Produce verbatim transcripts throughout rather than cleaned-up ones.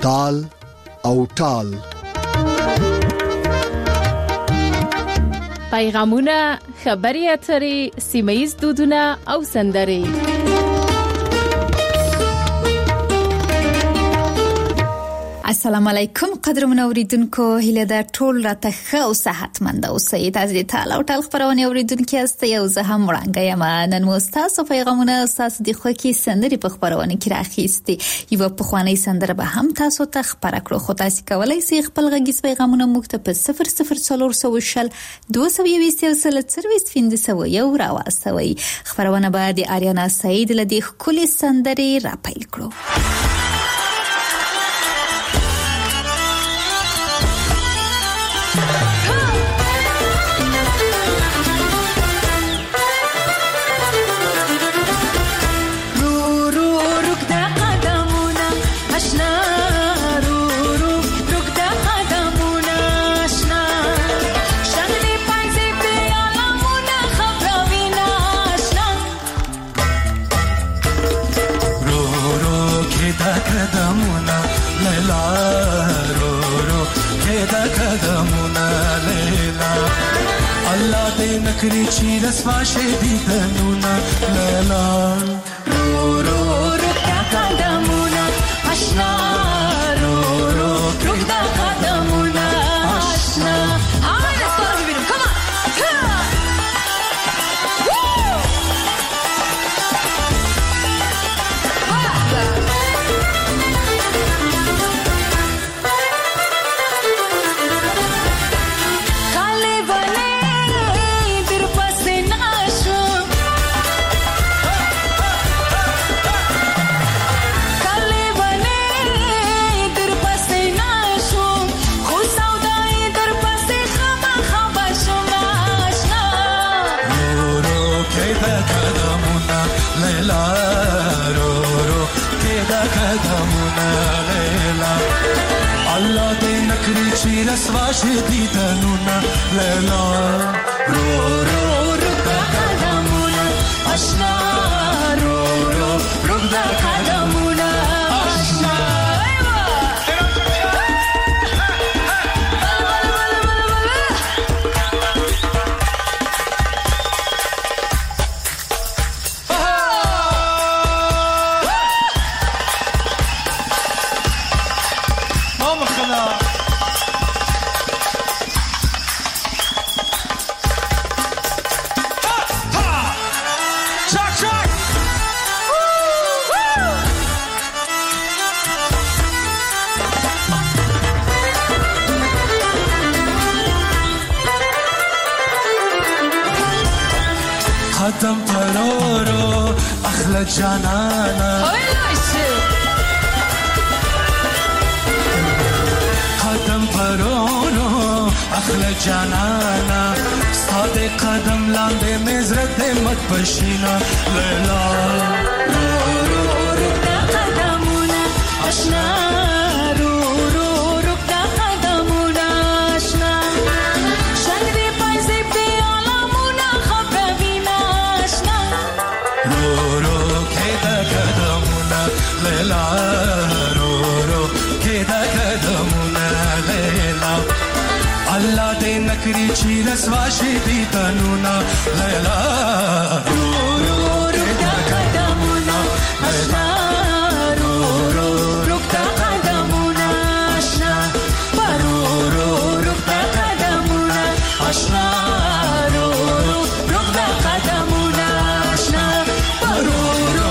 تال او ټال. پیغامونه، خبري اترې، سیمه‌ییز دودونه او سندرې. السلام علیکم قدرمن اوریدونکو، هیله ده ټول راته ښه او صحتمند اوسئ. تاسو د تال او ټال خبرونه اوریدونکو یاست. یو زه هم وړاندې یم. نن مو تاسو پیغامونه تاسو د خوښي سندرې په خبرونه کې راخېستي. یو په خواني سندره به هم تاسو ته خبر کړو. خو تاسو کولای شئ خپل غږیز پیغامونه موږ ته په صفر صفر څلور سوه شل دوه سوه یوویشت یو سل څلوېښت پنځه سوه یو راواستوئ. خبرونه به د آریانا سعید له دې ښکلې سندرې راپیل کړو. نکری چی رسوا شدی تنونا لیلا رو رو رو دا قدمونا اشنا رو رو رو دا قدمونا اشنا. آمین استوار ببینم. کمان چی رسوا شدی تنونا لیلا رو رو رو دا قدمونا اشنا رو رو رو دا قدمونا اشنا. قدم پرورو اخلا جانانا قدم پرورو اخلا جانانا ساده قدم لانده مزرد مت پشینا لیلا رو رو رو دا قدمونا اشنا رو رو رو دا قدمونا اشنا. شنگی پایزی بیالامونا خبروینا اشنا رو رو که دا قدمونا لیلا رو رو که دا قدمونا لیلا. الله دې نکری چی رسوا شدی تنونا لیلا رو رو رو دا قدمونا اشنا رو رو رو دا قدمونا اشنا رو رو رو دا قدمونا اشنا رو رو رو دا قدمونا اشنا رو رو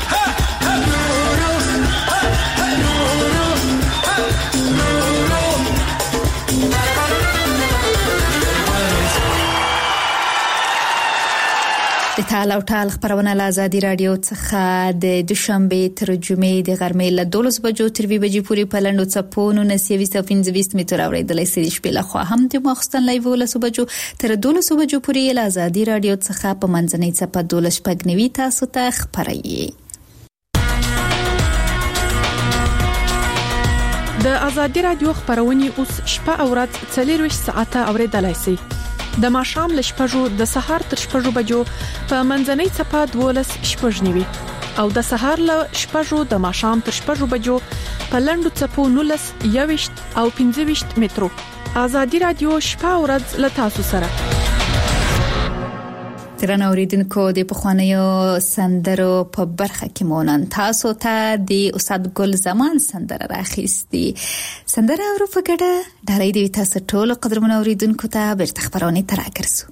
د تال او ټال خبرونه له آزادي رادیو څخه د دوشنبه تر جمعې د غرمې له دولس بجو تر وی بجې پورې په لندو چپونو نسوي پنځه متر اوریدلای شئ. شپې له خوا هم د مخستن لایو له بجو تر دولس بجو پورې له آزادي رادیو څخه په منځنۍ چپه دولس پګنوي تاسو ته خبري. د آزادي رادیو خبرونه اوس شپه او ورځ څلور ساعته اوریدلای شئ. د ماښام له شپږو د سهار تر شپږو بجو په منځنۍ چپه دولس شپږ نیوي او د سهار له شپږو د ماښام تر شپږو بجو په لندو چپو نولس یوشت او پنځه ویشت مترو. آزادي رادیو شپه او ورځ له تاسو سره. ترنه اوریدونکو د پخوانیو سندرو په برخه کې مونږ تاسو ته د استاد ګل زمان سندره راخېستي. سندره اورو په ګډه ډالۍ دی تاسو ټول قدرمن اوریدونکو ته بیرته خبرونه تراکرسو.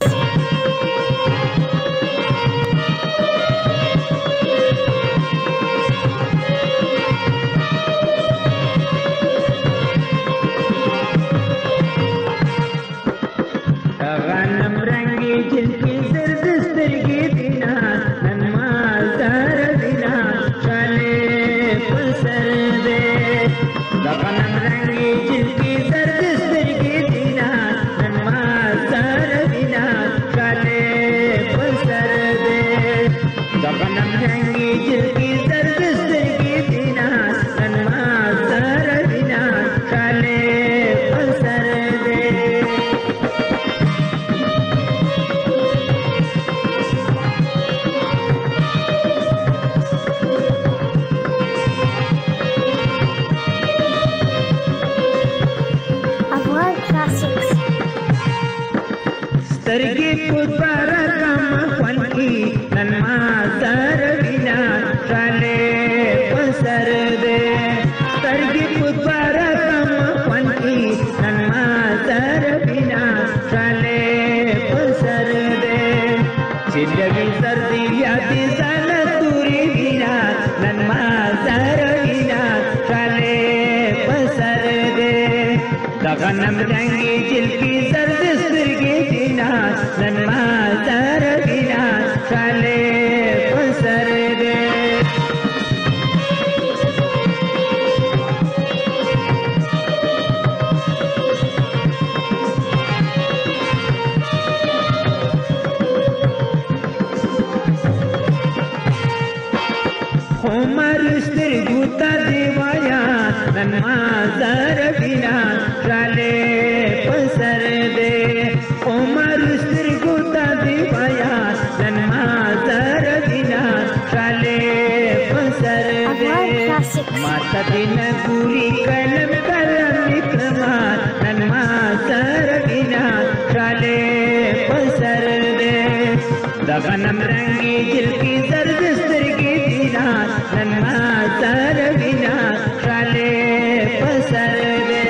غنم رنگی جل کی زرد سترگی دینا ننما زر بینا شالے پسر دے عمر سترگو تا دیوایا ننما زر بینا شالے پسر دے عمر سترگو تا دیوایا ننما زر بینا شالے پسر دے ماتا دین گوری کلم کلم اکرما ننما زر بینا شالے پسر دے دا غنم رنگی جل کی زرد سترگی دینا ننما زر بینا شالے پسر دے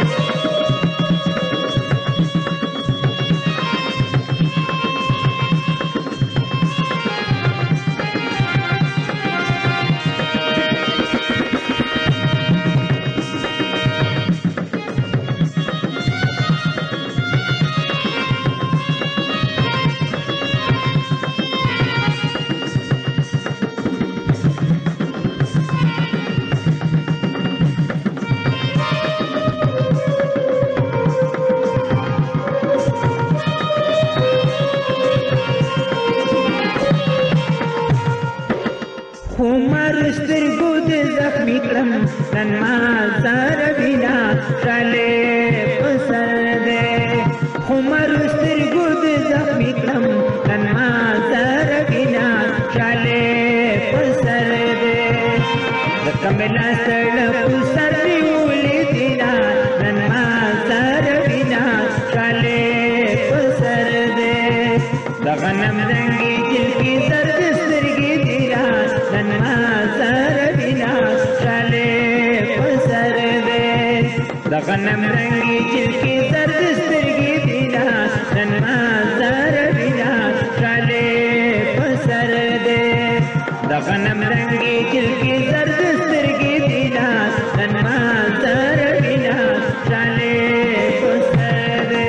ننما زر بینا شالے پسر دے عمر سترگو دے زخمی کلم ننما زر بینا شالے پسر دے کملا سڑ پسر دیولی دینا ننما زر بینا شالے پسر دے غنم رنگی جل کی زرد سترگی دینا ننما زر بینا شالے پسر دے غنم رنگی جل کی زرد سترگی دینا ننما زر بینا شالے پسر دے غنم رنگی جل کی زرد سترگی دینا ننما زر بینا شالے پسر دے.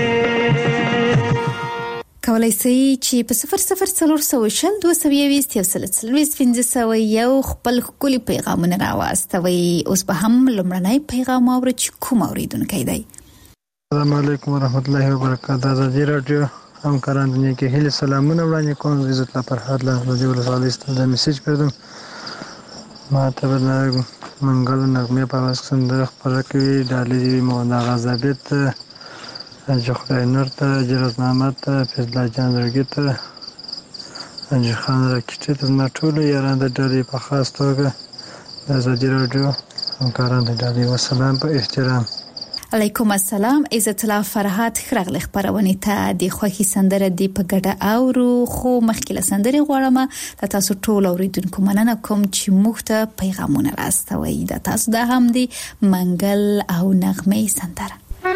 کولای شئ چې په صفر صفر څلور سوه شل دوه سوه یوویشت یو سل څلوېښت پنځه سوه یو خپل ښکلي پیغامونه راواستوئ. اوس به هم لومړنی پیغام واورو چې کوم اورېدونکی دی. السلام علیکم ورحمت الله وبرکاته. آزادي راډیو همکاران دنیا کې هیله سلامونه وړاندې کوم. عزت الله فرهاد له رضی الله ولسوالۍ څخه میسج کړم. ما ته به منګل نغمې په اواز سندره خپره کوي. ډالۍ دې مولانا غزابیت جخرای نور ته، جرز محمد ته، فضل جان زړګي ته، انجي خان راکټي ته زما ټولو یاران د ډلې په خاص توګه د ازادي راډیو همکاران د ډلې وسلام په احترام. علیکم السلام. عزت الله فرهاد خرغل خبرونه ته د خوخي سندره دی په ګډه اورو خو مخکې له سندرې غواړم د تاسو ټول اوریدونکو مننه کوم چې موږ ته پیغامونه راستوي. د تاسو د هم دی منګل او نغمه سندره.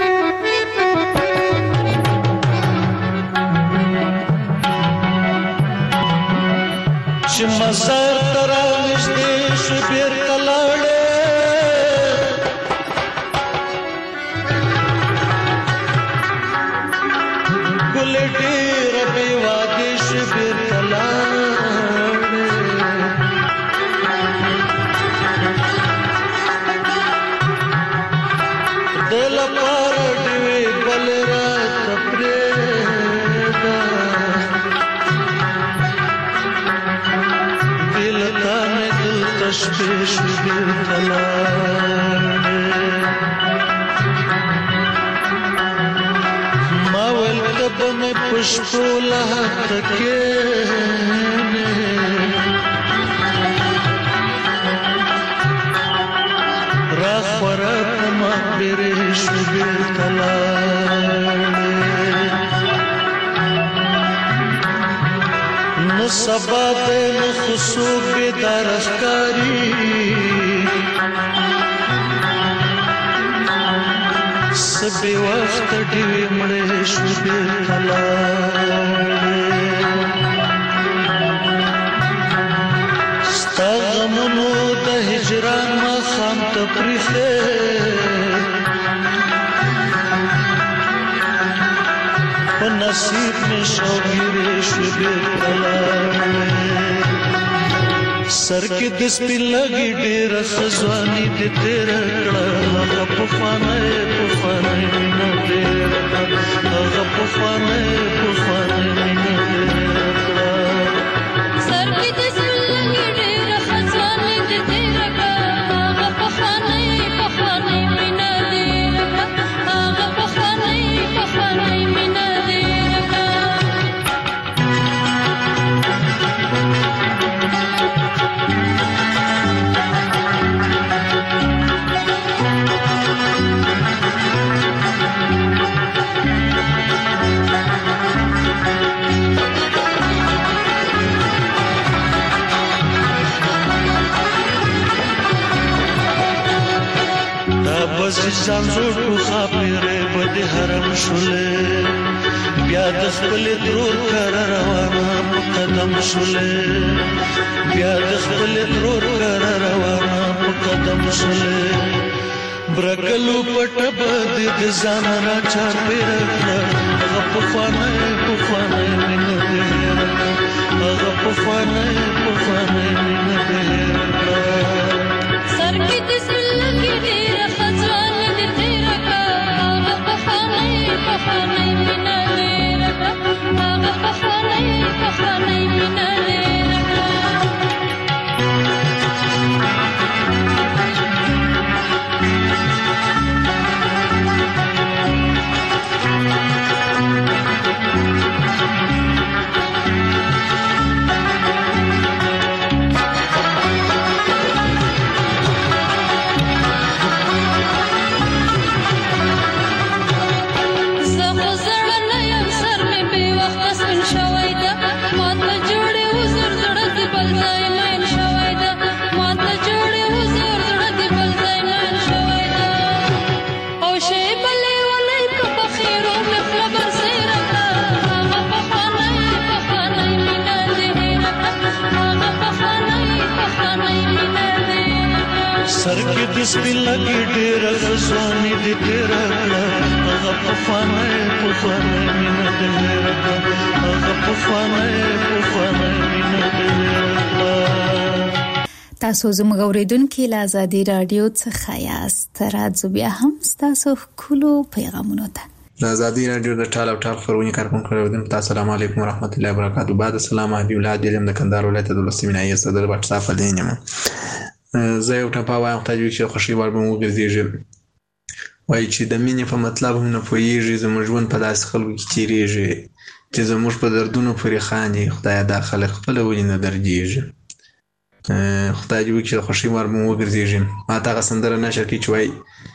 چې مزار تر نږدې شو بیر کلاړې ګل ډېر به وادي شو بیر کلاړې دل پر دې بل رات پرېدا تشبیش بیر کلاړې ما ول کب مې پښپو له تکې را خور په ما بیرش بیر کلاړې نو سبا دې نو خصوب بیدار افکاری سبی وقت ډیوی مړې شو بیر کلاړې ستا غمونو د هجران ما خام ته پریښې په نصیب مې شوګیرې شو بیر کلاړې سر کې د سپین لګي ډېر خزواني دې تیر کړه هغه په فانه په فانه نه ډېر هغه په فانه په فانه نه ډېر سر کې د سپین لګي ډېر خزواني دې تیر کړه هغه په فانه په فانه نه ډېر هغه په فانه په فانه نه ځان زوړ کو خاپره بده حرم شولې بیا د خپل درور کر روانه په قدم شولې بیا د خپل درور کر روانه په قدم شولې برکلو پټ بد د ځان را چا پیرکړه هغه په فانه په فانه مینه دې هغه په فانه په فانه مینه دې سر کې د سل کې ډېر خزان سر کې د سپین لګي ډېر خزواني دې تیر کړه هغه په فانه په فانه مینه دې هغه په فانه په فانه مینه دې. تاسو زموږ اوریدونکو له ازادي رادیو څخه یاست. راځو بیا هم تاسو کولو پیغامونه ته د ازادي رادیو د ټال او ټال خبرونه کارکون کړو. دم تاسو السلام علیکم ورحمت الله وبرکاتہ. بعد السلام علیکم ولادت علم د کندهار ولایت د لسمینای صدر واتس اپ لینیم زه یو ټپه وایم تاسو چې خوشي ور به مو ګرځيږي وای چې د مینې په مطلب هم نه پوهیږي زموږ ژوند په داس خلکو کې تیریږي چې زموږ په دردونو پورې خاندي. خدای دا خلک خپل ولې نه دردېږي. خدای دې وکړي چې د خوښۍ مار مو وګرځېږي. ما ته هغه سندره نشر کړي چې وایي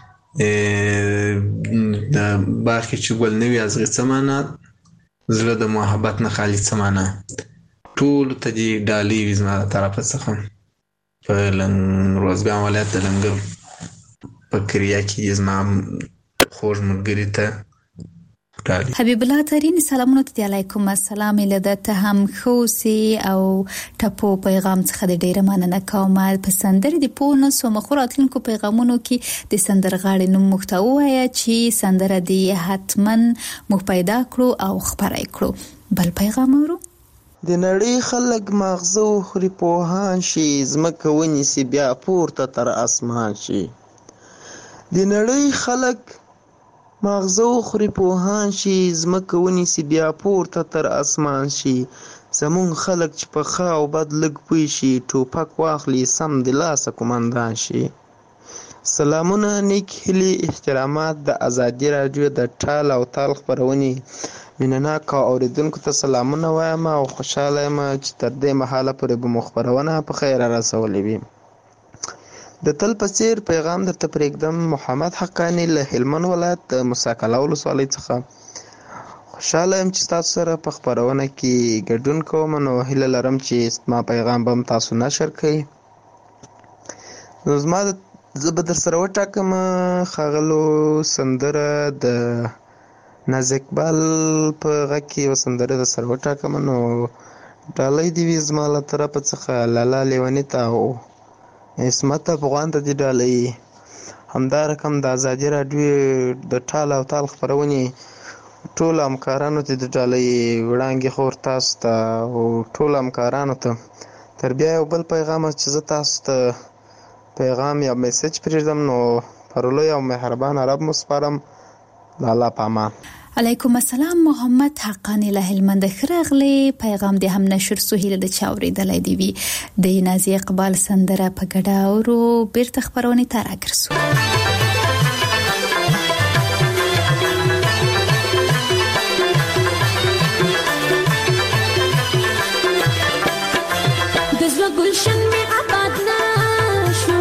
د باغ کې چې ګل نه وي ازغي څه معنا، زړه د محبت نه خالي څه معنا. ټولو ته دې ډالۍ وي زما د طرفه څخه. په روزګان ولایت د لنګر په کریا کې زما خوږ ملګري ته ډالۍ. حبیب الله ترین سلامونه ته علیکم السلام. له ته هم خوسي او ټپو پیغام څخه د ډیره مننه کوم. په سندرې د پونه سو مخوراتونکو پیغامونو کې د سندرغاړي نوم محتوا یا چې سندره دی حتمن مو پیدا کړو او خبرای کړو. بل پیغام ورو د نړۍ خلک ماغزه خوري پوهان شي، زمکه ونیسي بیا پورته تر اسمان شي. د نړۍ خلک ماغزه خوري پوهان شي، زمکه ونیسي بیا پورته تر اسمان شي. زمون خلک چې په ښه او بد لږ پوه شي، ټوپک واخلي سم د لاسه قومندان شي. سلامونه، نیک هیلې، احترامات د ازادي راډیو د ټال او تال خپرونې مینناکو اوریدونکو ته سلامونه وایم او خوشاله یم چې تر دې مهاله پورې به مو خپرونه په خیر رسولې وي. د تل په څیر پیغام درته پرېږدم. محمد حقانی له هلمند ولایت د موسی قلعه ولسوالۍ څخه خوشاله یم چې تاسو سره په خپرونه کې ګډون کوم. نو هیله لرم چې ما پیغام به تاسو نشر کړئ. نو زما زه به در سره وټاکم ښاغلو سندره د ناز اقبال په غږ کې یوه سندره در سره وټاکم. نو ډالۍ دې وي زما له طرفه څخه لالا لیوني ته او عصمت افغان ته دې ډالۍ. همدا رقم د ازادي راډیو د ټال او تال خپرونې ټولو همکارانو ته د ډالۍ. وړانګې خور تاسو ته او ټولو همکارانو ته. تر بیا یو بل پیغام چې زه تاسو ته پیغام یا میسج پرېږدم نو پرلوی او مهربان رب مو سپارم. د الله په امان. علیکم السلام. محمد حقانی له هلمند خرغلی پیغام دې هم نشر سهیل د چاوري دلای دی وی د نازي اقبال سندره په ګډا اورو بیرته خبرونه تر اګرسو. د زړه ګلشن می آباد نه شو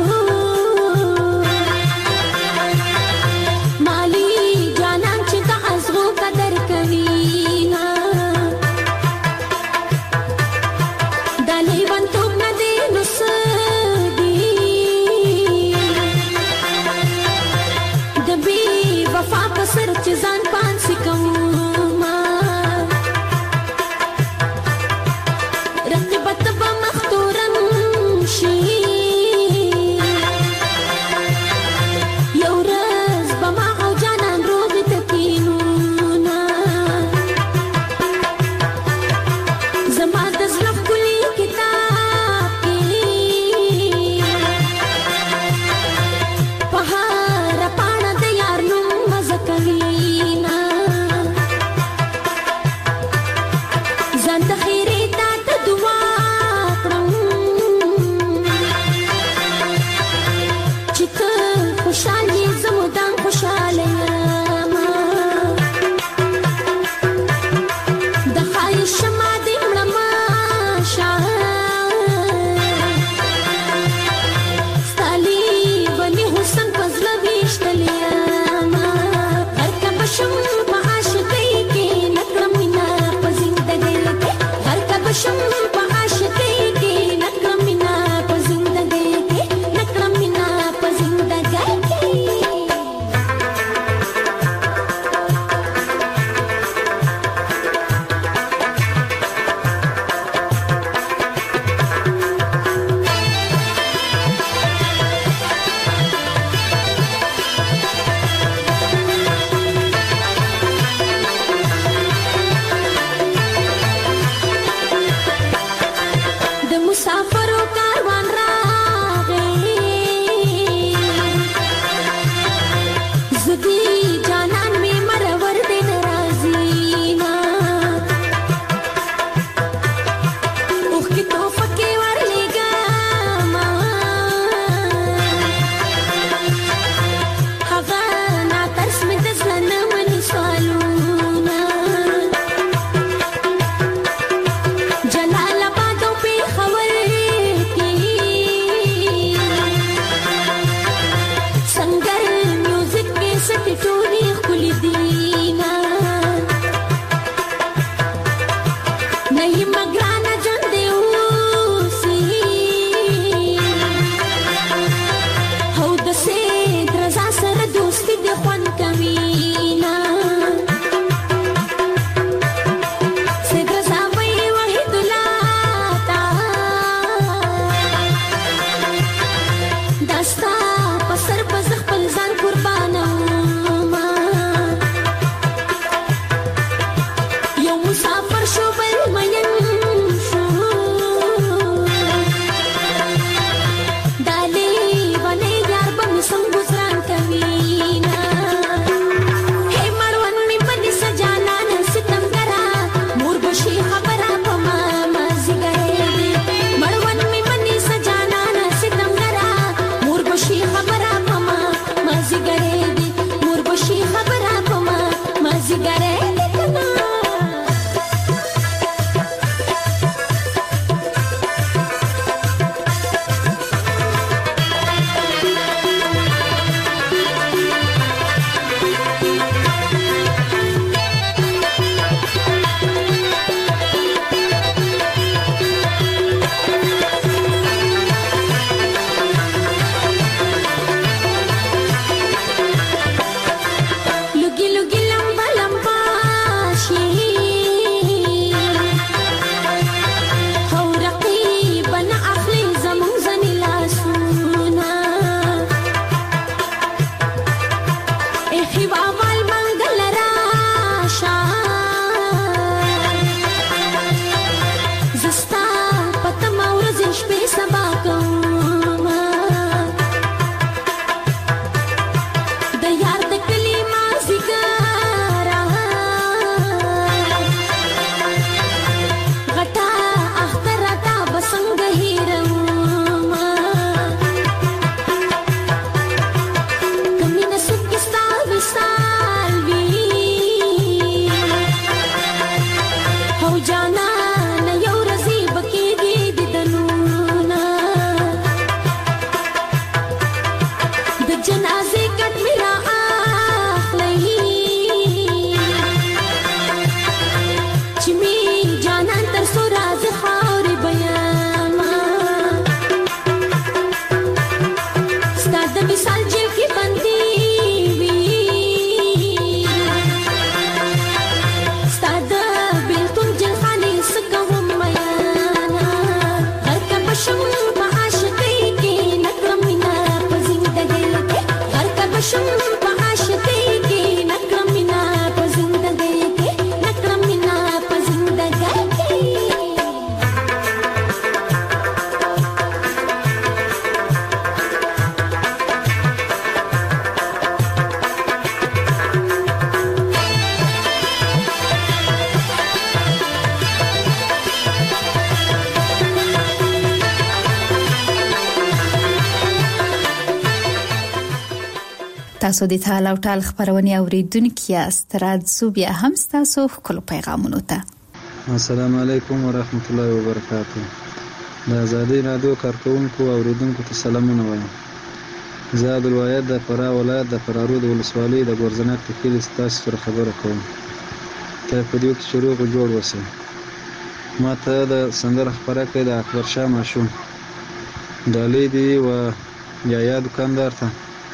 تاسو د تعال او ټال خبرونه اوریدونکو یاست. راځو بیا هم تاسو خپل پیغامونه ته. السلام علیکم ورحمت الله وبرکاته. د آزادۍ رادیو کارکونکو او اوریدونکو ته سلامونه وایم. زه عبدالواحد د فراه ولایت د فرارود ولسوالۍ د ګورزناک د کلي ستاسو سره خبره کوم. ته په دې کې شروع جوړ وسه. ما ته د سندره خبره کوي د اکبر شاه ماشوم ډالۍ دی و یا یا دکاندار ته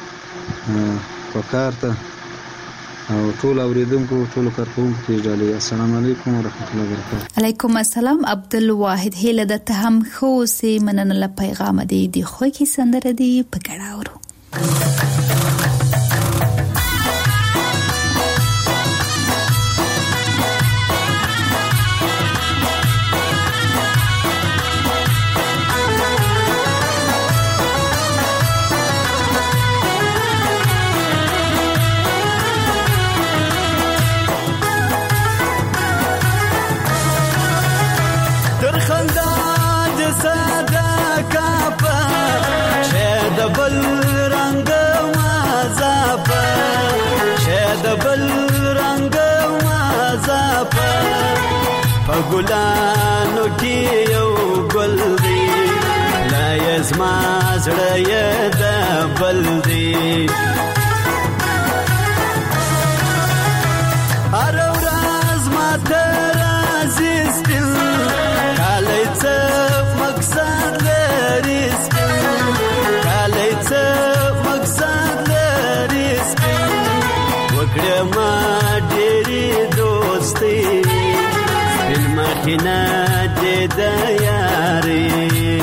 وکړ ته او ټول اوریدونکو ټول کارکونکو ته ډالۍ. السلام علیکم ورحمت الله وبرکاته. علیکم السلام. عبدالواحد هله د ته هم خو سي مننه له پیغام دی دی خو کې سندره دی په ګړاورو. ګلانو کې یو ګل دی لا یزما زړه یې د بل دی هر ورځ ما ته راځي سپین کالی څه مقصد لري سپین کالی څه مقصد لري سپین وکړه ما ډېرې دوستي مخینا دې د یاري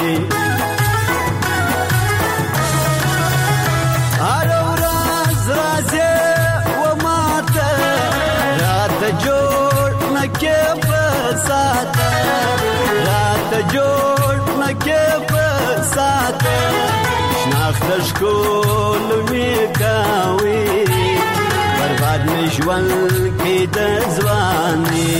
هر ورځ راځي و ماته راته جوړ نکې په ساته راته جوړ نکې په ساته شناخت ښکل مې کوي برباد مې ژوند کې د ځواني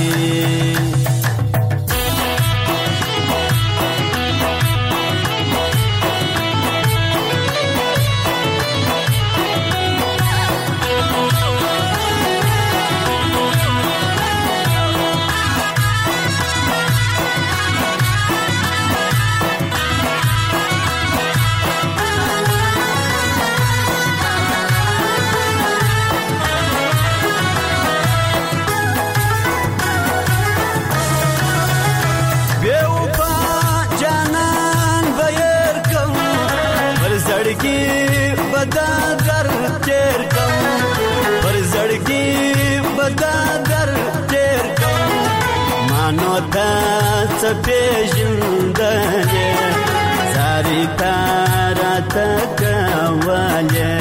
پیژندنه زاری تارته کوله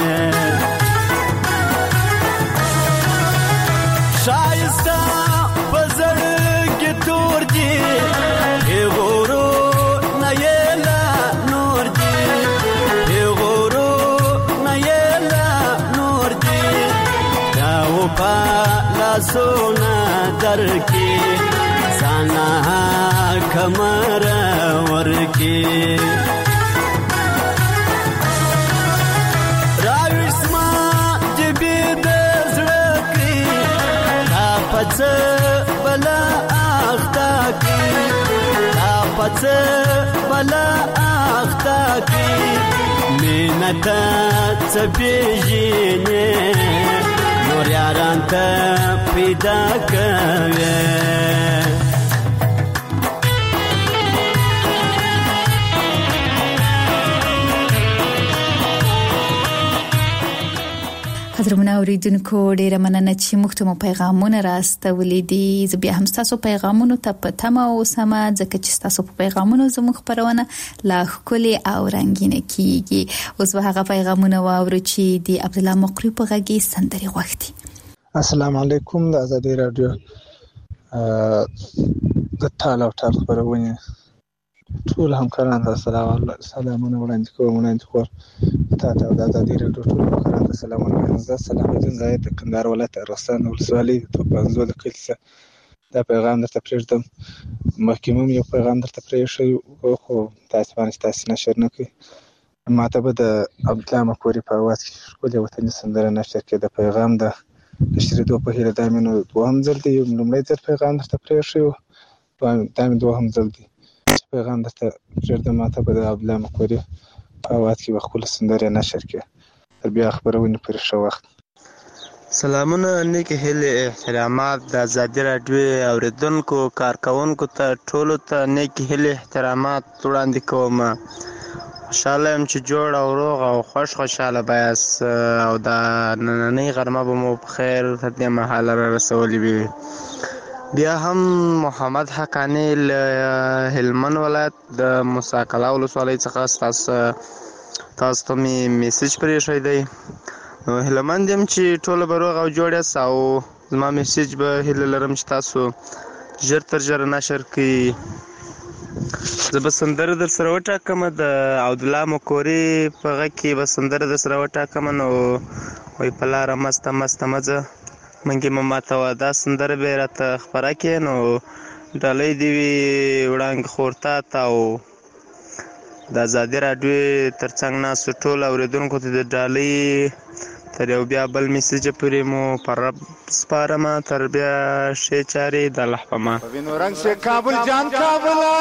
شایسته بزرگ تور دی غورو نیلا نور دی غورو نیلا نور دی داو پا لاسونا درکی سانا کمر ورکی راویش ما جبی دزرکی تا پچ بلا آختا کی تا پچ بلا آختا کی مینتا چپیجینی نور یاران تا پیدا کوی قدرمنه اوریدونکو ډیره مننه چې موږ ته پیغامونه راستولې دي. زه بیا هم تاسو پیغامونو ته په تمه اوسم ځکه چې تاسو په پیغامونو زموږ خبرونه لا ښکلي او رنگینه کیږي. اوس به هغه پیغامونه واورو چې د عبد الله مقری په غږی سندري غوښتي. السلام علیکم. د آزادۍ رادیو د تعال او ټال خبرونه ټول همکاران ته سلامونه وړاندې کوم. وړاندې کوم تاسو د آزادۍ رادیو ټول همکاران ته سلامونه وایم. زه سلام الدین زاید د کندهار ولایت ارغستان ولسوالۍ د پنځو د کلي څخه دا پیغام درته پرېږدم. مخکې مو یو پیغام درته پرېښی خو تاسو باندې تاسو نشر نه کړئ. ماته به د عبدالله مکوري په اواز کې ښکلې وطني سندره نشر کړې. د پیغام د نشرېدو په هیله دا مې نو دوهم ځل دی، لومړی ځل پیغام درته پرېښی و، دا مې دوهم ځل دی چې پیغام درته پرېږدم. ماته به د عبدالله مکوري په اواز کې به خپله سندرې نشر کړې. تر بیا خپرونې پورې ښه وخت. سلامونه، نیکې هیلې، احترامات د ازادي راډیو اورېدونکو کارکوونکو ته ټولو ته نیکې هیلې احترامات وړاندې کوم. خوشحاله یم چې جوړ او روغ او خوش خوشحاله به یاست او د نننۍ غرمه به مو په خیر تر دې مهاله را رسولې وي. بیا هم محمد حقانی له هلمند ولایت د موسی قلعه ولسوالۍ څخه ستاسو تاسو ته مې میسج پرېښی دی. نو هیله مند یم چې ټوله به روغ او جوړ یاست او زما میسج به هیله لرم چې تاسو ژر تر ژره نشر کړئ. زه به سندره در سره وټاکم د عبدالله مکوري په غږ کې به سندره در سره وټاکم. نو وایي په لاره مسته مسته مه ځه منګې مه ماتوه، دا سندره به یې راته خپره کړې. نو ډالۍ دې وي وړانګې خورتا ته او د ازادي راډیو تر څنګ ناستو ټولو اورېدونکو ته د ډالۍ تر یو بیا بل میسجه پورې مو پر رب سپارم. تر بیا ښې چارې د الله په امان. وینو رنگ سے کابل جان کابلا،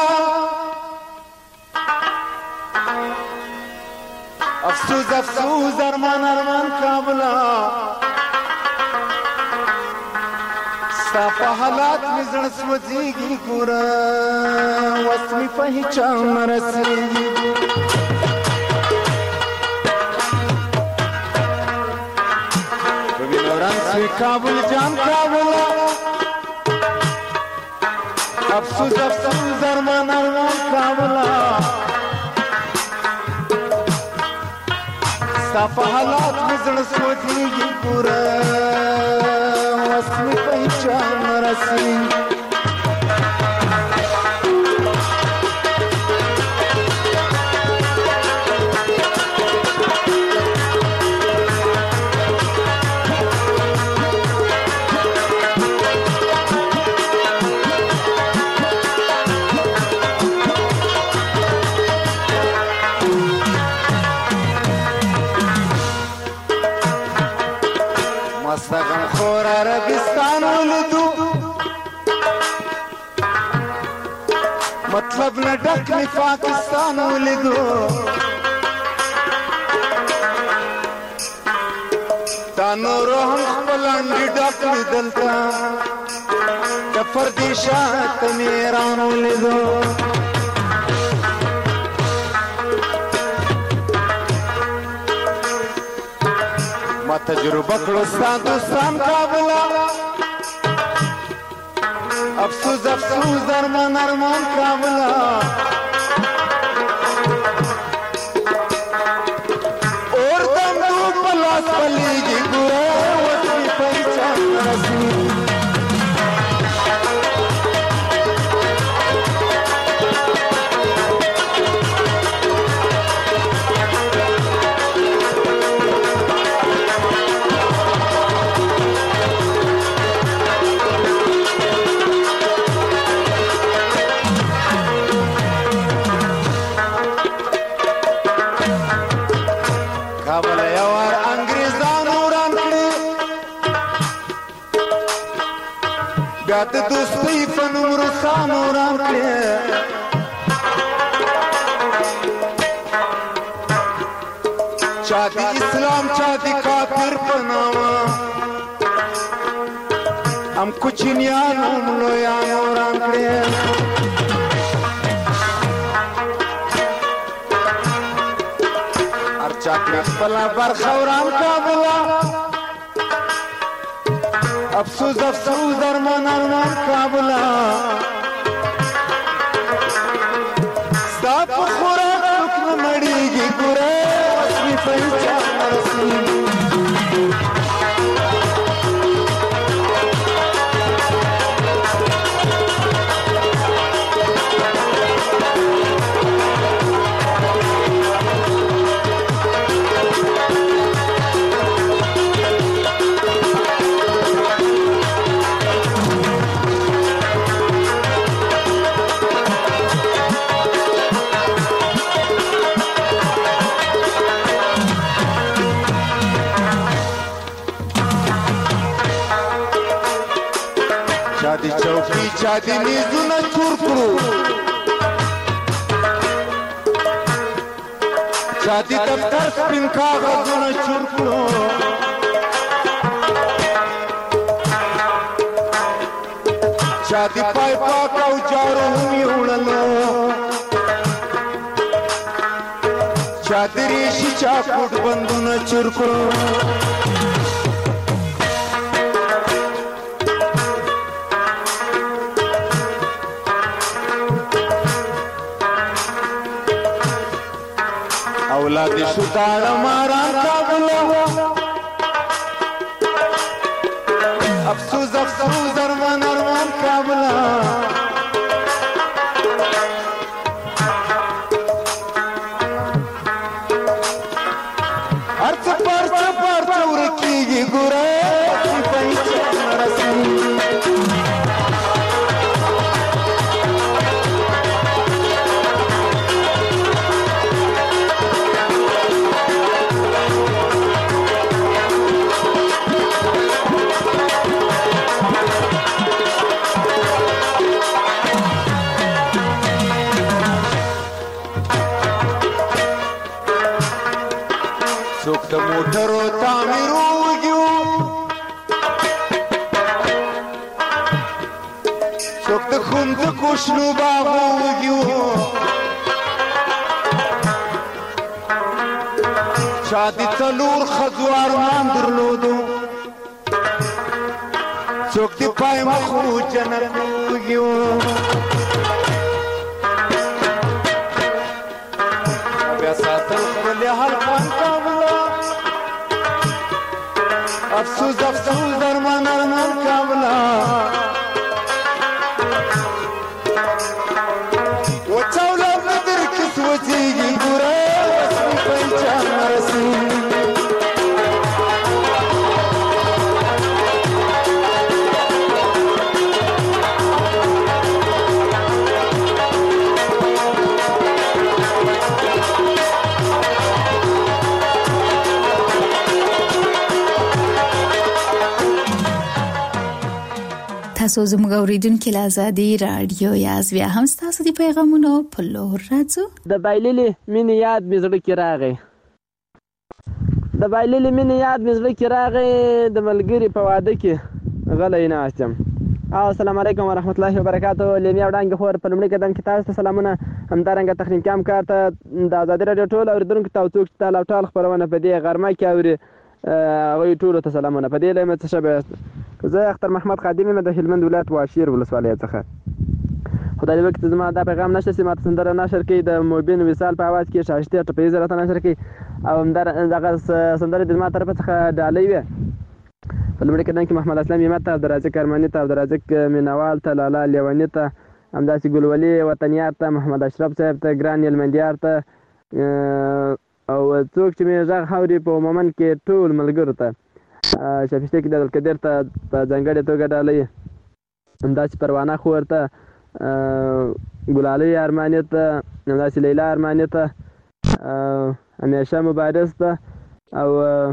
افسوس افسوس ارمان ارمان کابلا، ستا په حالات مې زړه سوځېږي ګوره، وس مې په هیچا نه رسېږي. وینو رنگ سے کابل جان کابلا، افسوس افسوس ارمان ارمان کابلا، ستا په حالات مې زړه سوځېږي ګوره، وس مې په هیچا نه رسېږي. مستغم خور عربستان ولدو، مطلب نه ډک می پاکستان ولیدو، دا نورو هم خپل انډي ډک می دلته د پردیشات می ایران ولیدو. ما تجربه کړو ستا دوستان کابلا، افسوس افسوس ارمان ارمان کابلا، اور دم دو پلاس پلیږي ګوره، وس مې په هیچا نه رسېږي. کابل یوار انګریزانو وران کړي، بیا د دوستۍ په نوم روسانو وران کړي. چا د اسلام چا د کافر په نامه، هم کوچنیانو هم لویانو وران کړي. چاکړه خپله برخه وران کابلا، افسوس افسوس ارمان ارمان کابلا، ستا په خوراک څوک نه مړېږي ګوره، وس مې په هیچا نه رسېږي. دې چوکۍ چا دې میزونه چور کړو چا دې دفتر سپین کاغذونه چور کړو چا دې پای پاک او جارو هم یوړلو چا دې ریشي چا کوټ بندونه چور کړو اولاد شو داړه ماران کابله افسوس افسوس ارمان ارمان کابله ارڅ پرڅ پرڅ ورکیږي ګوره پنځه رسم څوک د موټرو تعمیر وګیو څوک د ښوونځکو شنو باغو وګیو چا د څلور ښځو ارمان درلودو څوک د پای مخو جنت وګیو بیا ساتل خپل هر خوان کابله افسوس افسوس ارمان ارمان کابله وچاوله بدر کس وچیږي ګوره وسم پنچان رسم تاسو زموږ اوریدونکو له آزادي رادیو یاز بیا هم تاسو د پیغامونو په لور راځو د بایللې مینې یاد مې زړه کې راغی د بایللې مینې یاد مې زړه کې راغی د ملګري په واده کې غلی ناستم او السلام علیکم ورحمت الله وبرکاتو لېمې او ډانګې خور په لومړي قدم کې تاسو ته سلامونه همدارنګه تخنیکي همکار ته د آزادي رادیو ټول اوریدونکو ته او څوک چې تال او ټال خپرونه په دې غرمه کې اوري هغوی ټولو ته سلامونه په دې لایمه څه شبه زه اختر محمد خادم یم د هلمند ولایت واشیر ولسوالۍ څخه خدای دې وکړي زما دا پیغام نشر شي ماته سندره نشر کړي د مبین وصال په اواز کې شایسته ټپیزه راته نشر کړي او همدغه سندره د زما طرفه څخه ډالۍ وي په لومړي قدم کې محمد اسلام یمت ته عبدالرازق ارماني ته عبدالرازق مینوال ته لالا لیوني ته همداسې ګلولي وطنیار ته محمد اشرف صاحب ته ګران هلمندیار ته او څوک چې مې غږ اوري په عموما کې ټول ملګرو ته شفیق کې د عبدالقدیر ته په ځانګړې توګه ډالۍ همداسې پروانه خور ته ګلالۍ ارماني ته همداسې لیلا ارماني ته همیشه مبارز ته او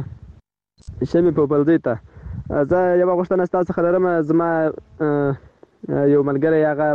شمې پوپلزۍ ته زه یوه غوښتنه ستاسو څخه لرم زما یو ملګری هغه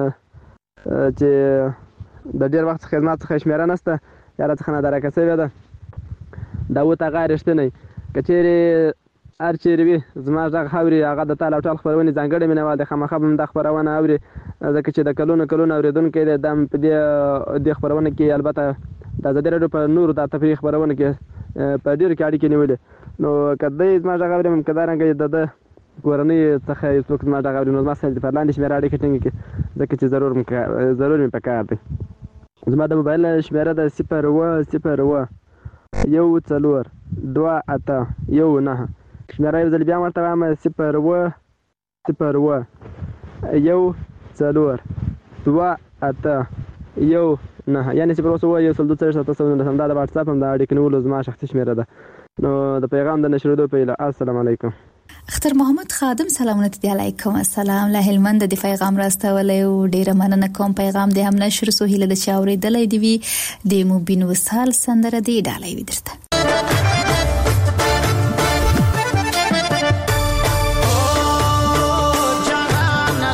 چې د ډېر وخت څخه زما څخه شمېره نشته یا راڅخه نادرکه شوې ده داود هغه رښتینی که چیرې هر چیرې وي زما غږ اوري هغه د تال او ټال خپرونې ځانګړی مینوال دی خامخا به هم دا خپرونه اوري ځکه چې د کلونو کلونو اورېدونکی دی دا په دې دې خپرونه کې البته د ازادي راډیو په نورو د تفریح خپرونه کې په ډېرو کې اړیکې نیولې نو که دی زما غږ اوري همدارنګه د ده کورنۍ څخه یو څوک زما غږ اوري نو زما سره د پر لاندې شمېره اړیکې ټینګې کړي ځکه چې ضرور ضرور مې پکار دی زما د موبایل شمېره ده صفر اوه صفر اوه یو څلور دوه اته یو نهه شمېره یو ځل بیا ورته وایم صفر اوه صفر اوه یو څلور دوه اته یو نهه یعنې صفر اوه اوه یو سل دوه څلوېښت اته سوه نولس همدا د واټساپ هم د اړیکې نیولو زما شخصي شمېره ده نو د پیغام د نشرېدو په هیله السلام علیکم اختر محمد خادم سلامونه دي علیکم السلام له هلمند د پیغام راستولې او ډیره مننه کوم پیغام دې هم نشر سو هیله د چاورې دلې دی وی د مبین وصال سندره دی ډالۍ ودرته جهان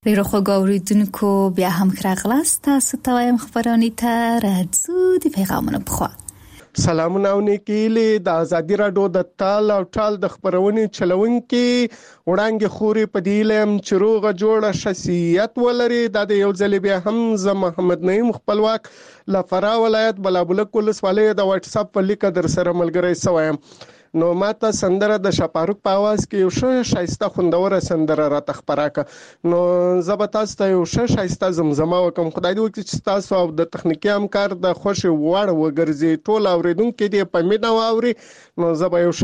ډیرو خوږو اوریدونکو بیا هم راغلاست. تاسو ته وایم خبرونه ته راځو د پیغامونو په خوا. سلامونه او نیکیلي د ازادي راډیو د تال او ټال د خبرونې چلونکي وړاندې خوري په دی لم چروغه جوړه شخصیت ولري. د یو ځل بیا هم ز محمد نعیم خپلواک لفرا ولایت بلابلک ولسوالۍ د واتس اپ په لیک در سره ملګری سوایم. نو ماته سندره د شپاروک په आवाज کې یو ښه شایسته خوندوره سندره را تخبراکه. نو زبتاست یو ښه شایسته زمزمه وکم. خدای دې وکړي چې تاسو او د تخنیکی همکار د خوشي وړ وګرځي ټول اوریدونکو دې په مینا واوري. نو زب یو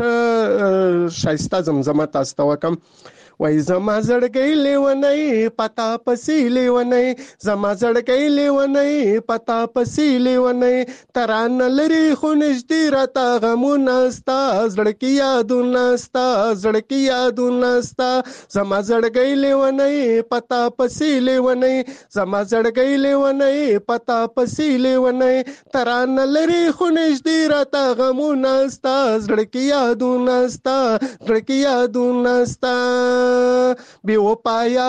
ښه شایسته زمزمه تاسو وکم. وای زما زړګی لیونی پتا پسی لیونی زما زړګی لیونی پتا پسی لیونی تران لري خو نشدي راته غمونه ستا زړکی یادونه ستا زړکی یادونه ستا زما زړګی لیونی پتا پسی لیونی زما زړګی لیونی پتا پسی لیونی تران لري خو نشدي راته غمونه ستا زړکی یادونه ستا زړکی یادونه ستا بی وپایا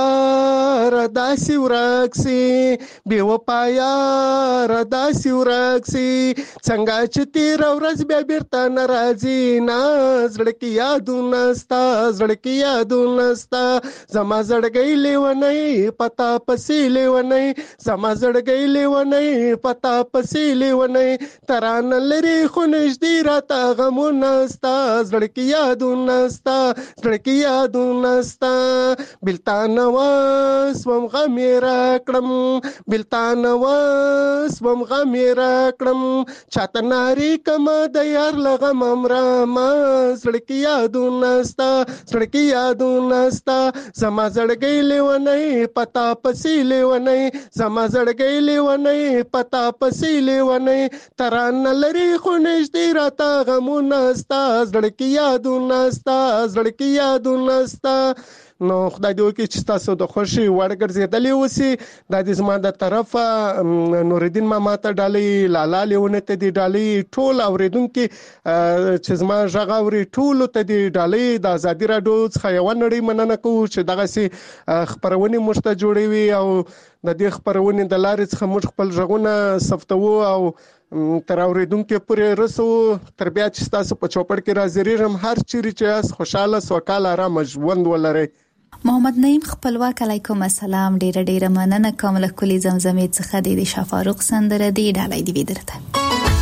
ردا سی ورکسی بی وپایا ردا سی ورکسی څنګه چې تیر ورځ بیا بیرته ناراضی نا زړکی یادونه ستا زړکی یادونه ستا زما زړګی لیونی پتا پسی لیونی زما زړګی لیونی پتا پسی لیونی تران لري خو نشدي راته غمونه ستا زړکی یادونه ستا زړکی یادونه ستا بلتان واس وم غمیرا کړم بلتان واس وم غمیرا کړم چاته ناری کما د یار لغم امرا ما سړکی یادونه ستا سړکی یادونه ستا زما زړګی لیونی پتا پسی لیونی زما زړګی لیونی پتا پسی لیونی تران لري خو نشدي راته غمونه ستا زړکی یادونه ستا زړکی یادونه ستا. نو خدای دې وکړي چې تاسو د خوشي وړ ګرځېدلې وسی. د دې زما د طرفه نوردین ماما ته ډالۍ لالا لیونه ته دی ډالۍ ټول اوریدونکو چې زما ژغ اوري ټول ته دی ډالۍ د ازادي راډیو څخه یو نړۍ مننه کوو چې دغه سي خبرونه مشته جوړوي او د دې خبرونه د لارې څخه موږ خپل ژغونه ثبتو او تر اوریدونکو پورې رسو. تر بیا چې تاسو په چوپړ کې راځریږم هر چیرې چې خوشاله سوکاله آرام ژوند ولرئ. محمد نعیم خپلواک علیکم السلام. ډیر ډیر مننه کوم له کلی زمزمې څخه د شفاروق سندره دی ډالۍ دی ودرته.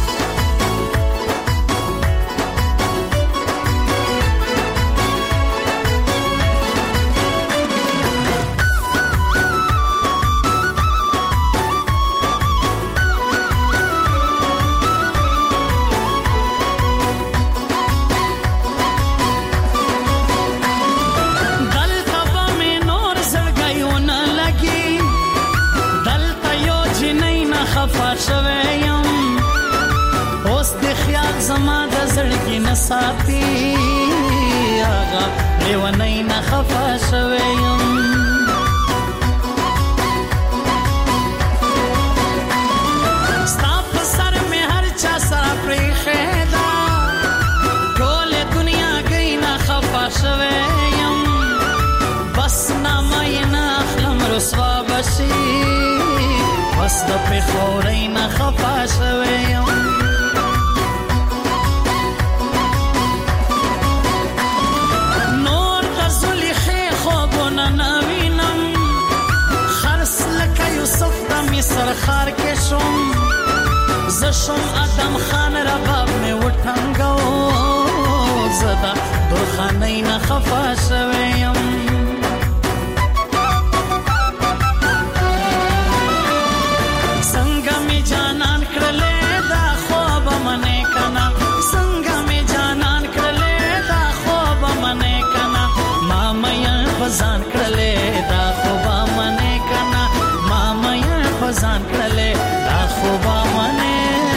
ساتي هغه لیونی نه خفه شوی یم ستا په سر مې هر چا سره پرېښې ده ټولې دنیا گئی نه خفه شوی یم بس نامه یې نه اخلم رسوا به شي بس د پېښورۍ نه خفه شوی یم سرخار کې شوم زشم ادم خان رباب مې وټنګو زدا درخانې نه خفه شوی یم څنګه مې جانان کړلې دا خوب منې کنا څنګه مې جانان کړلې دا خوب منې کنا ما مې فزان کړلې دا خوب منې کنا ما مې ځان کړلې دا خوبه منه.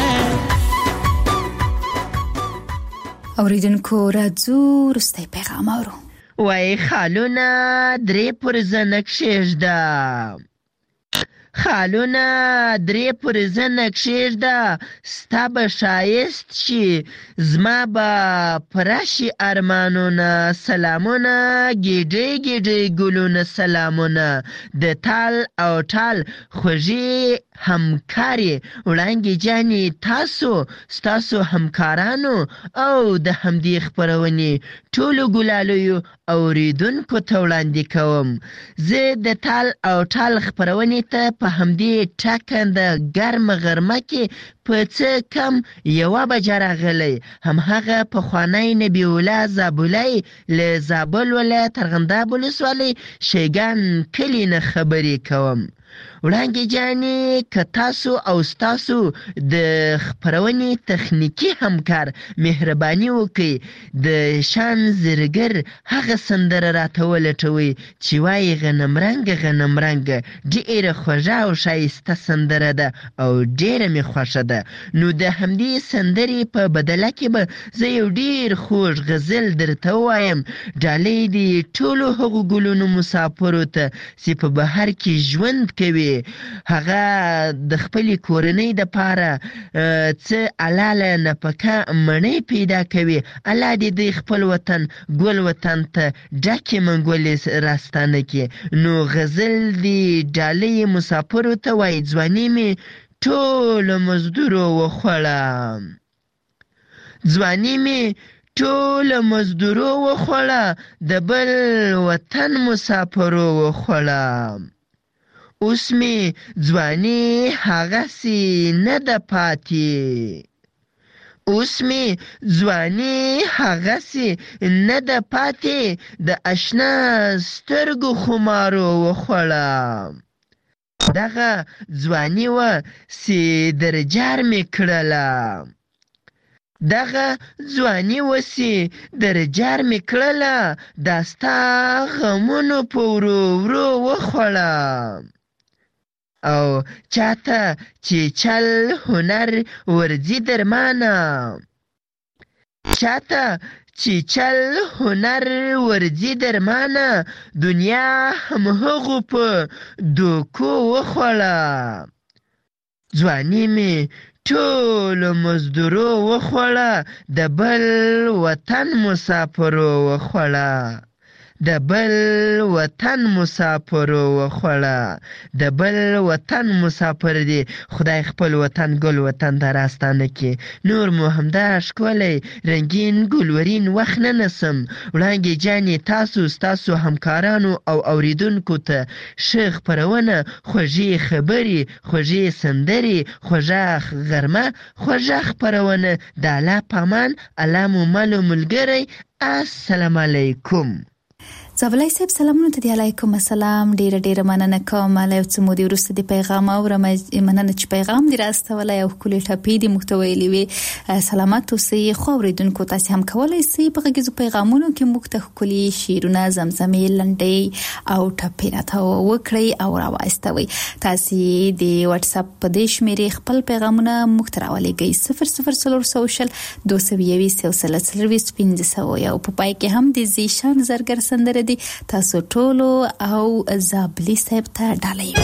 اوریدونکو راځو رسته پیغام اورو. وای خالونه درې پر زنک شېژده خالونه درې پورې زه نکشېږده ستا به ښایست شي زما به پوره شي ارمانونه سلامونه ګېډۍ ګېډۍ ګلونه سلامونه د تال او ټال خوږې همکارې وړانګې جانې تاسو ستاسو همکارانو او د همدې خپرونې ټولو ګلالیو اوریدونکو ته وړاندې کوم زه د تال او ټال خپرونې ته په همدې ټاکنده ګرمه غرمه کې په څه کم یوه بجه راغلی همهغه پخوانی نبي الله زابلی له زابل ولایت ارغنداب ولسوالۍ شیګان کلي نه خبرې کوم وړانګې جانې که تاسو او ستاسو د خپرونې تخنیکي همکار مهرباني وکړئ د شان زرګر هغه سندره راته ولټوئ چې وایي غنمرنګه غنمرنګه ډېره خوږه او ښایسته سندره ده او ډېره مې خوښه ده نو د همدې سندرې په بدله کې به زه یو ډېر خوږ غزل درته ووایم ډالۍ دې ټولو هغو ګلونو مسافرو ته چې په بهر کې ژوند کوي هغه د خپلې کورنۍ دپاره څه حلاله نفقه مڼۍ پیدا کوي الله دې د خپل وطن ګل وطن ته ډکې منګولې راستانه کړي نو غزل دې ډالۍ مسافرو ته وایي ځواني مې ټوله مزدورو وخوړه ځواني مې ټوله مزدورو وخوړه د بل وطن مسافرو وخوړه اوس مې ځواني هغسې نه ده پاتې اوس مې ځواني هغسې نه ده پاتې د اشنا سترګو خمارو وخوړه دغه ځواني وه چې درجار مې کړله دغه ځواني وسې درجار مې کړله دا ستا غمونو په ورو ورو وخوړه او چاته چې چل هنر ورځي درمانه چاته چې چل هنر ورځي درمانه دنیا هم هغو په دوکو وخوړه ځواني مې ټولو مزدورو وخوړه د بل وطن مسافرو وخوړه د بل وطن مسافرو وخوړه د بل وطن مسافر دی خدای خپل وطن ګل وطن ته راستانه کړي نور مو همدا ښکلی رنګین ګلورین وخت نه نسم وړانګې جانې تاسو ستاسو همکارانو او اوریدونکو ته ښه خپرونه خوږې خبرې خوږې سندرې خوږه غرمه خوږه خپرونه د الله په امان الله مو مل و ملګری السلام علیکم زابلای صاحب سلامونه ته دی علیکم السلام ډیره ډیره مننه کوم له یو څه مودې وروسته د پیغام اورم مننه چې پیغام دی راستولی او ښکلې ټپې دې موږ ته ویلې وې سلامت اوسئ خو اورېدونکو تاسې هم کولی شئ په غږیزو پیغامونو کې موږ ته ښکلي شعرونه زمزمې لنډۍ او ټپې راته وکړئ او راواستوئ تاسې د واتساپ په دې شمېرې خپل پیغامونه موږ ته راولېږئ صفر صفر څلور سوه شل دوه سوه یویشت یو سل څلرویشت پنځه سوه یو په پای کې هم د زیشان زرګر سندره دی تاسو ټولو او زابلی صاحب ته ډالۍ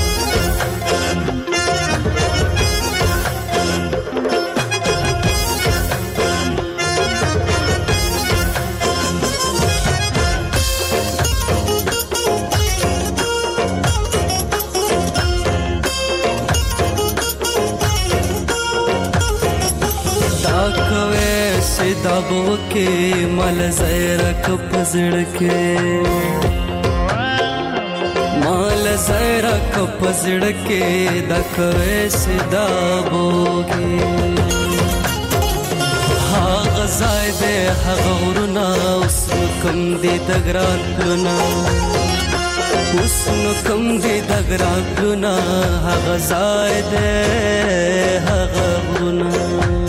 دابو کې مال زیرک پزړ کې مال زیرک پزړ کې دکوي سدابو کې ها غزای دې هغه ورنا اوس کوم دې دګران لنا اوس نو کوم دې دګران لنا ها غزای دې هغه ورنا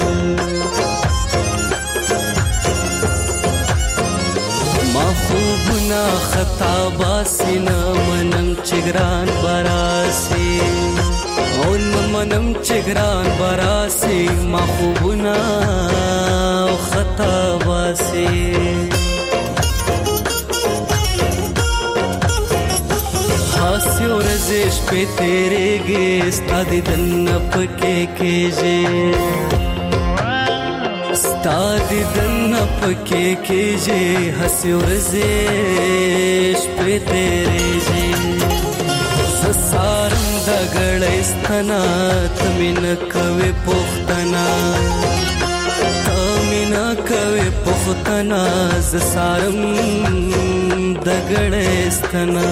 خوبنا خطا باسینا منم چگران براسی اون منم چگران براسی ما خوبنا خطا باسی حاسی و رزی شپې تیرېږي ستا دیدن پکې کېږي ستا دیدن پکې کېږي هسې ورځې شپې تیرېږي زه سارم د ګړۍ ستنه ته مې نه کوې پوښتنه ته مې نه کوې پوښتنه زه سارم د ګړۍ ستنه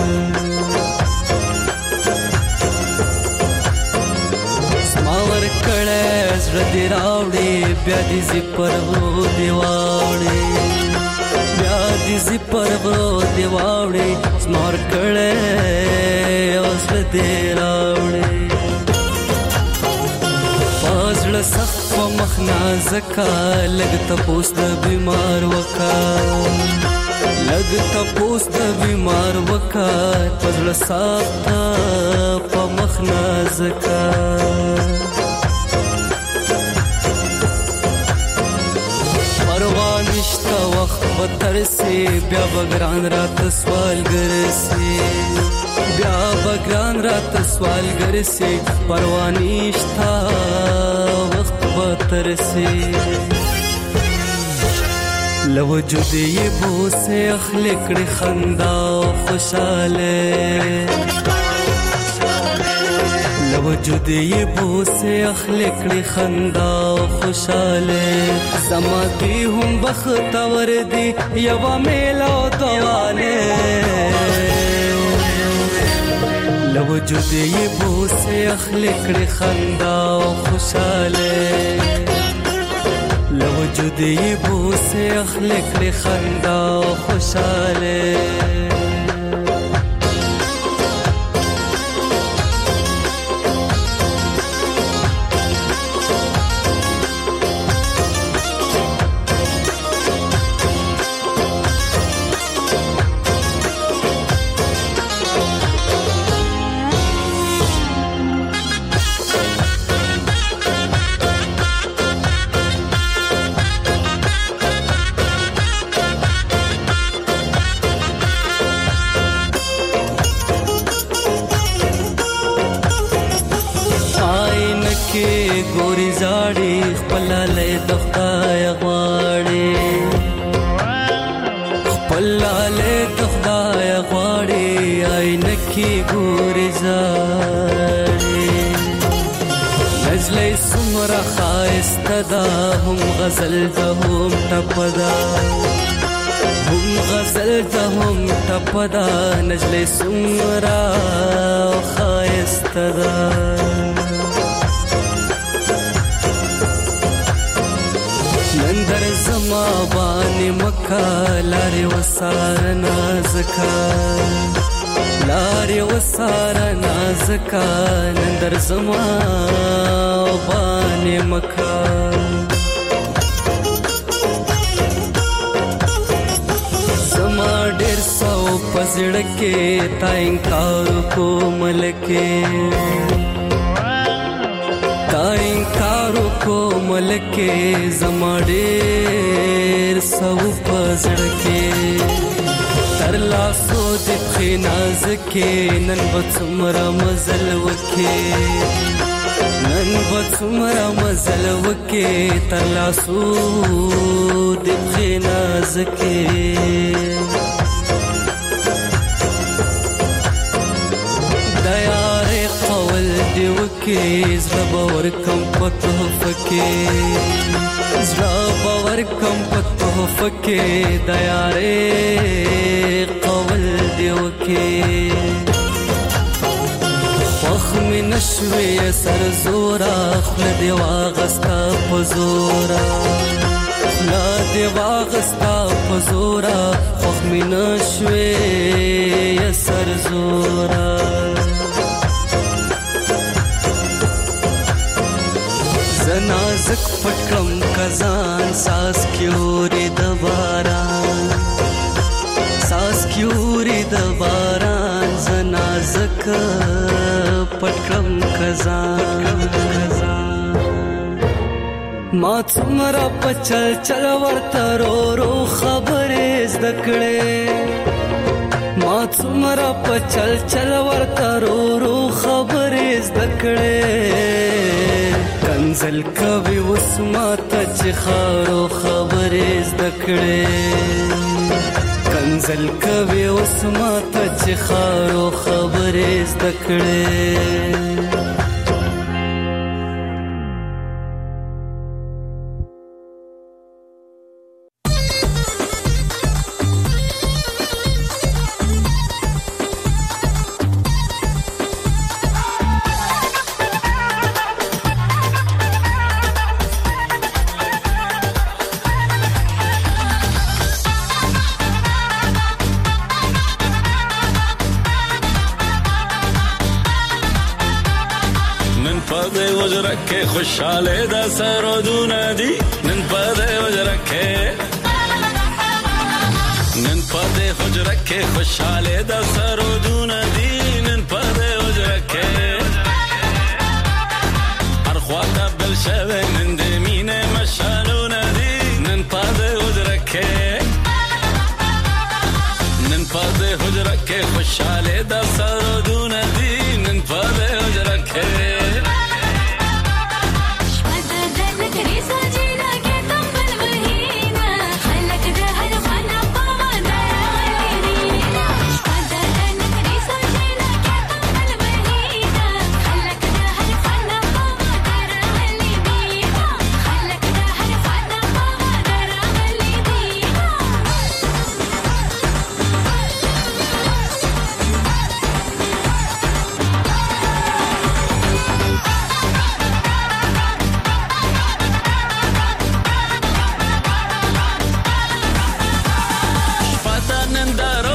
زما ورکړی زړه دې راوړې بیا دې زی پر غرو دې واوړې بیا دې زی پر غرو دې واوړې زما ورکړی او زړه دې راوړې په زړه سخت په مخ نازکه لږ تپوس د بیمار وکه لږ تپوس د بیمار وکه په زړه سخت په مخ نازکه پروا نشته وخت به ترسي بیا به ګران راته سوالګر سي بیا به ګران راته سوالګر سي پروا نشته وخت به ترسي له وجود یې بوسې اخلي کړې خندا او خوشاله له وجود یې بوسې اخلي کړې خندا او خوشاله زما دې هم بختور دي یوه میله او دواله له وجود یې بوسې اخلي کړې خندا او خوشاله له وجود یې بوسې اخلي کړې خندا او خوشاله ګوري زاړي خپل له د خدای غواړي خپل له د خدای غواړي عین کې ګوري زاړي نجلې سمره خایسته ده هم غزل ده هم ټپدا هم غزل ده هم ټپدا نجلې سمره خایسته ده نندر زما بانی مکا لاری وسار نازکا لاری وسار نازکا نندر زما بانی مکا زما ډیر سو پزړکه تا انکار کو ملکه تا انکار کو ملکه زما ډیر سو پزړکه تر لاسو د خنازکه نن بڅمره مزل وکه نن بڅمره مزل وکه تر لاسو د خنازکه دیو کې زړه باور کم پته فکه زړه باور کم پته فکه د یارې قول دیو کې وخ می نشوي سر زورا خل دی واغستا پزورا خل دی واغستا پزورا وخ می نشوي سر زورا نازک پټکم کزان ساس کیوري د باران ساس کیوري د باران زنازک پټکم کزان ما څومره پچل چل ورته رو رو خبرې زده کړې ما ما څومره په چل چل ورته رو رو خبرې زده کړې کنزل کوي اوس ماته چې خارو خبرې زده کړې کنزل کوي اوس ماته چې خارو خبرې زده کړې خوشاله دا سرودونه دي نن پدې وجره کې نن پدې وجره کې خوشاله دا سرودونه دي نن پدې وجره کې هر خواته بل شوه نن دې مینه مشالونه دي نن پدې وجره کې نن پدې وجره کې خوشاله دا سرودونه دي نن پدې وجره کې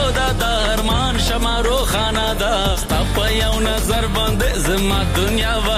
زما دنیا